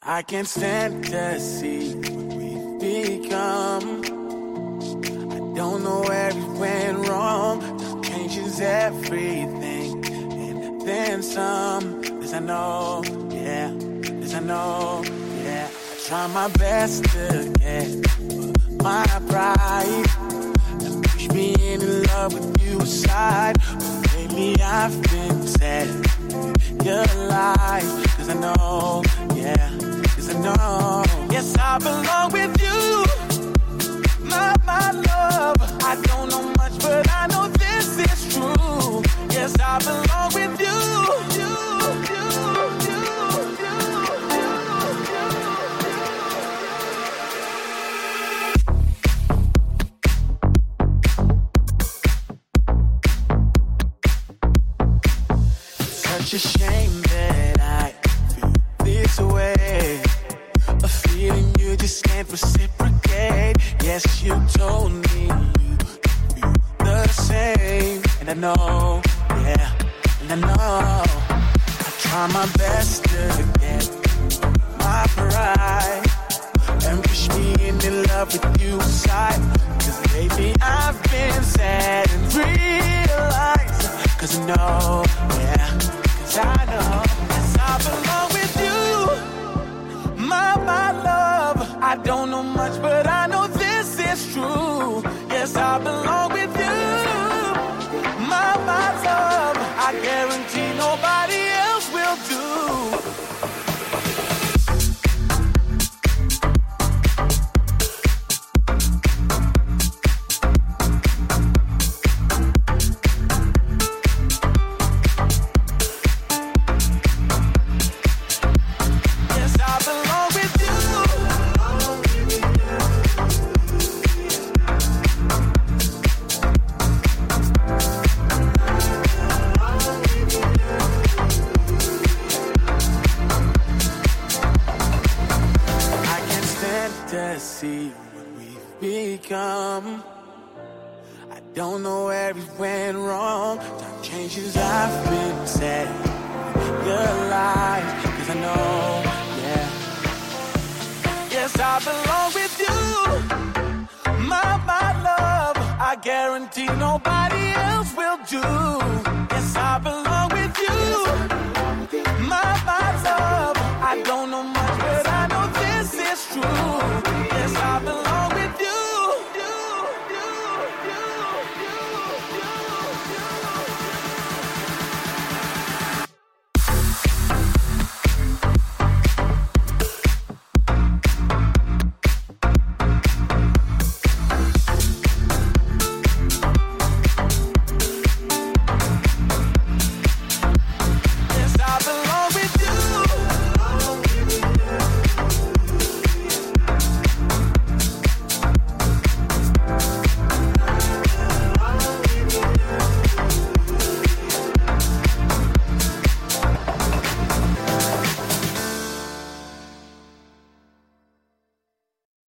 I can't stand to see what we've become. I don't know where it went wrong. Time changes everything, and then some. This I know, yeah. This I know, yeah. I try my best to get my pride and push me in love with you aside. But lately I've been sad. Your lies, 'cause I know, yeah. 'Cause I know, yes, I belong with you, my love. I don't know much, but I know this is true. Yes, I belong with you. Such a shame that I feel this way. A feeling you just can't reciprocate. Yes, you told me you feel the same. And I know, yeah, and I know. I try my best to get my pride and push me into love with you inside. 'Cause lately I've been sad and realized. 'Cause I know, yeah. I know, yes, I belong with you, my love. I don't know much, but I know this is true. Yes, I belong with you, my love. I guarantee nobody else will do. See what we've become. I don't know where it went wrong. Time changes, I've been sad. Your lies, 'cause I know, yeah. Yes, I belong with you, my love. I guarantee nobody else will do. Yes, I belong with you, my love. I don't know.